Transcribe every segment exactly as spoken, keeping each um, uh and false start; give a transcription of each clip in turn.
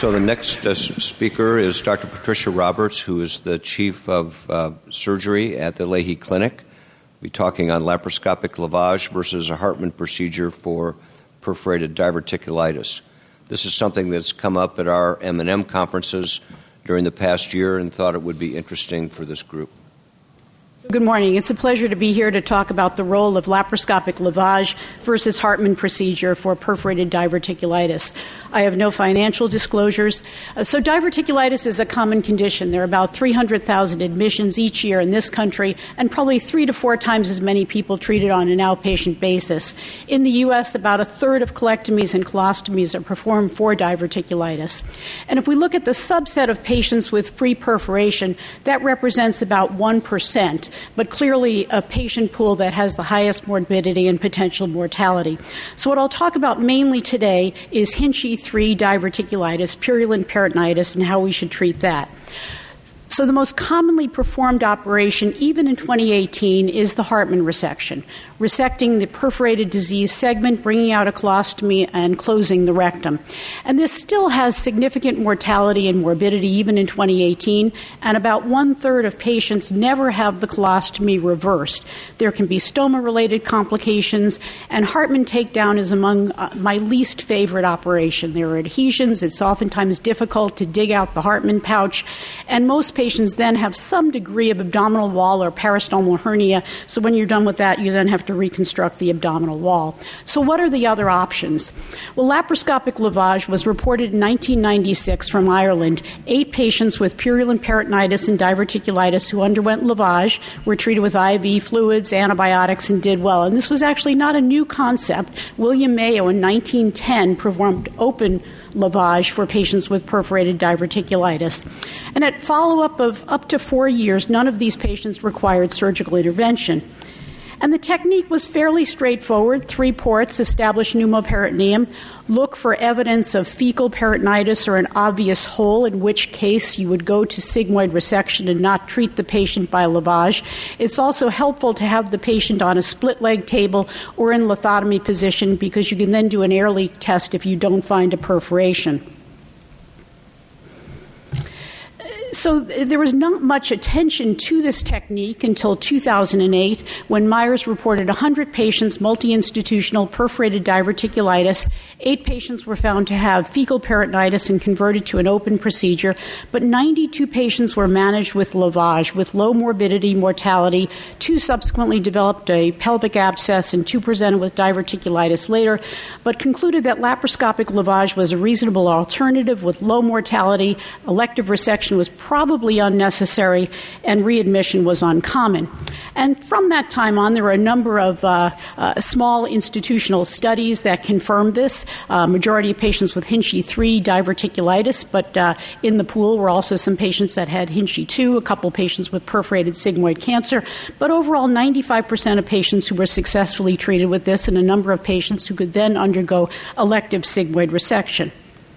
So the next uh, speaker is Doctor Patricia Roberts, who is the Chief of uh, Surgery at the Lahey Clinic. We'll be talking on laparoscopic lavage versus a Hartmann procedure for perforated diverticulitis. This is something that's come up at our M and M conferences during the past year and thought it would be interesting for this group. Good morning. It's a pleasure to be here to talk about the role of laparoscopic lavage versus Hartmann procedure for perforated diverticulitis. I have no financial disclosures. Uh, so diverticulitis is a common condition. There are about three hundred thousand admissions each year in this country and probably three to four times as many people treated on an outpatient basis. In the U S, about a third of colectomies and colostomies are performed for diverticulitis. And if we look at the subset of patients with free perforation, that represents about one percent. But clearly a patient pool that has the highest morbidity and potential mortality. So what I'll talk about mainly today is Hinchey three diverticulitis, purulent peritonitis, and how we should treat that. So the most commonly performed operation, even in twenty eighteen, is the Hartmann resection, resecting the perforated disease segment, bringing out a colostomy, and closing the rectum. And this still has significant mortality and morbidity, even in twenty eighteen, and about one-third of patients never have the colostomy reversed. There can be stoma-related complications, and Hartmann takedown is among uh, my least favorite operation. There are adhesions. It's oftentimes difficult to dig out the Hartmann pouch, and most patients then have some degree of abdominal wall or peristomal hernia, so when you're done with that, you then have to reconstruct the abdominal wall. So what are the other options? Well, laparoscopic lavage was reported in nineteen ninety-six from Ireland. Eight patients with purulent peritonitis and diverticulitis who underwent lavage were treated with I V fluids, antibiotics, and did well. And this was actually not a new concept. William Mayo in nineteen ten performed open lavage for patients with perforated diverticulitis. And at follow-up of up to four years, none of these patients required surgical intervention. And the technique was fairly straightforward. Three ports, establish pneumoperitoneum, look for evidence of fecal peritonitis or an obvious hole, in which case you would go to sigmoid resection and not treat the patient by lavage. It's also helpful to have the patient on a split leg table or in lithotomy position, because you can then do an air leak test if you don't find a perforation. So there was not much attention to this technique until two thousand eight, when Myers reported one hundred patients, multi-institutional perforated diverticulitis. Eight patients were found to have fecal peritonitis and converted to an open procedure, but ninety-two patients were managed with lavage with low morbidity, mortality. Two subsequently developed a pelvic abscess, and two presented with diverticulitis later, but concluded that laparoscopic lavage was a reasonable alternative with low mortality. Elective resection was probably unnecessary, and readmission was uncommon. And from that time on, there were a number of uh, uh, small institutional studies that confirmed this. Uh, majority of patients with Hinchey three diverticulitis, but uh, in the pool were also some patients that had Hinchey two, a couple patients with perforated sigmoid cancer, but overall ninety-five percent of patients who were successfully treated with this, and a number of patients who could then undergo elective sigmoid resection.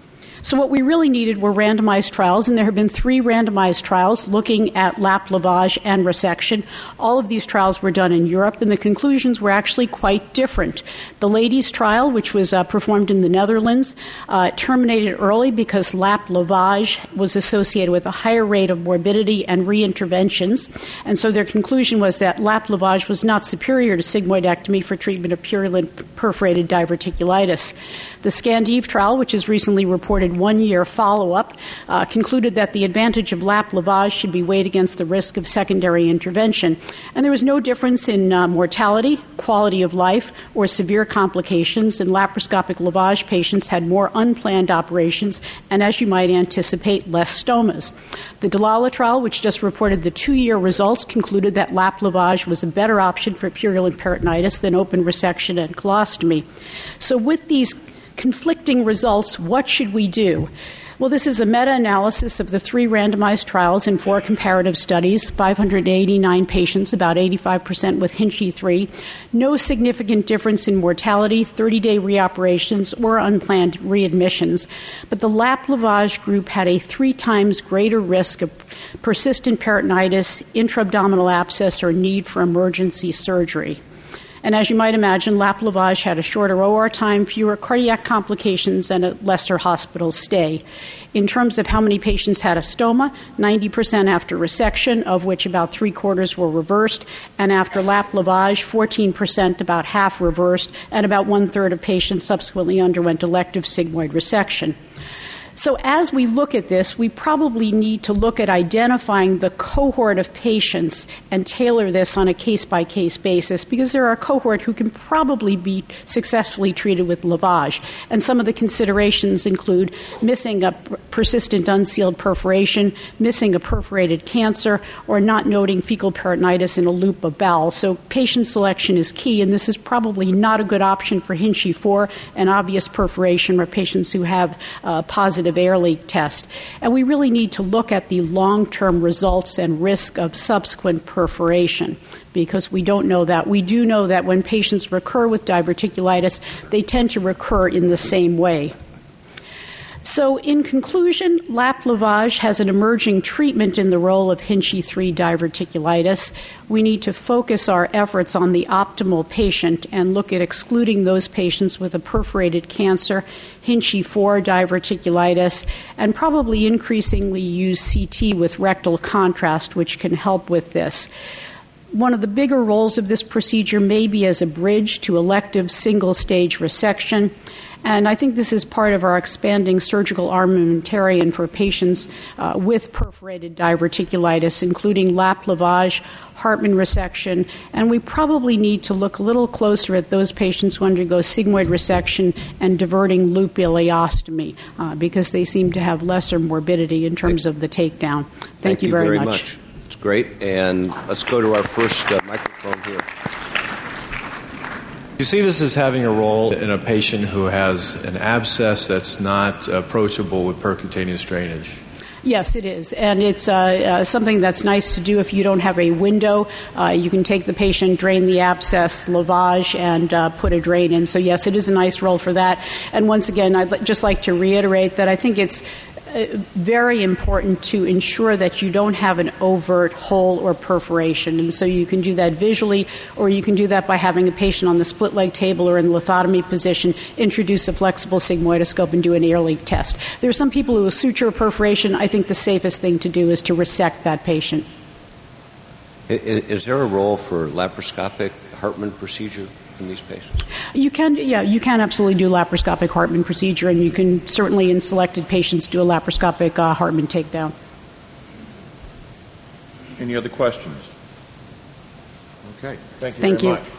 So what we really needed were randomized trials, and there have been three randomized trials looking at lap lavage and resection. All of these trials were done in Europe, and the conclusions were actually quite different. The ladies' trial, which was uh, performed in the Netherlands, uh, terminated early because lap lavage was associated with a higher rate of morbidity and reinterventions, and so their conclusion was that lap lavage was not superior to sigmoidectomy for treatment of purulent perforated diverticulitis. The Scandive trial, which is recently reported one-year follow-up, uh, concluded that the advantage of lap lavage should be weighed against the risk of secondary intervention. And there was no difference in uh, mortality, quality of life, or severe complications, and laparoscopic lavage patients had more unplanned operations and, as you might anticipate, less stomas. The Dalala trial, which just reported the two-year results, concluded that lap lavage was a better option for purulent peritonitis than open resection and colostomy. So with these conflicting results, what should we do? Well, this is a meta-analysis of the three randomized trials in four comparative studies, five hundred eighty-nine patients, about eighty-five percent with Hinchey three. No significant difference in mortality, thirty-day reoperations, or unplanned readmissions. But the lap lavage group had a three times greater risk of persistent peritonitis, intra-abdominal abscess, or need for emergency surgery. And as you might imagine, lap lavage had a shorter O R time, fewer cardiac complications, and a lesser hospital stay. In terms of how many patients had a stoma, ninety percent after resection, of which about three-quarters were reversed, and after lap lavage, fourteen percent, about half reversed, and about one-third of patients subsequently underwent elective sigmoid resection. So as we look at this, we probably need to look at identifying the cohort of patients and tailor this on a case-by-case basis, because there are a cohort who can probably be successfully treated with lavage. And some of the considerations include missing a persistent unsealed perforation, missing a perforated cancer, or not noting fecal peritonitis in a loop of bowel. So patient selection is key, and this is probably not a good option for Hinchey four and obvious perforation or patients who have uh, positive Air leak test. And we really need to look at the long-term results and risk of subsequent perforation, because we don't know that. We do know that when patients recur with diverticulitis, they tend to recur in the same way. So in conclusion, lap lavage has an emerging treatment in the role of Hinchey three diverticulitis. We need to focus our efforts on the optimal patient and look at excluding those patients with a perforated cancer, Hinchey four diverticulitis, and probably increasingly use C T with rectal contrast, which can help with this. One of the bigger roles of this procedure may be as a bridge to elective single-stage resection. And I think this is part of our expanding surgical armamentarium for patients uh, with perforated diverticulitis, including lap lavage, Hartmann resection, and we probably need to look a little closer at those patients who undergo sigmoid resection and diverting loop ileostomy, uh, because they seem to have lesser morbidity in terms of the takedown. Thank, Thank you, you very, very much. much. It's great. And let's go to our first uh, microphone here. You see this as having a role in a patient who has an abscess that's not approachable with percutaneous drainage. Yes, it is. And it's uh, uh, something that's nice to do if you don't have a window. Uh, you can take the patient, drain the abscess, lavage, and uh, put a drain in. So, yes, it is a nice role for that. And once again, I'd just like to reiterate that I think it's very important to ensure that you don't have an overt hole or perforation. And so you can do that visually, or you can do that by having a patient on the split leg table or in the lithotomy position, introduce a flexible sigmoidoscope and do an air leak test. There are some people who will suture perforation. I think the safest thing to do is to resect that patient. Is there a role for laparoscopic Hartmann procedure in these patients? You can, yeah, you can absolutely do laparoscopic Hartmann procedure, and you can certainly in selected patients do a laparoscopic uh, Hartmann takedown. Any other questions? Okay, thank you Thank very you. much.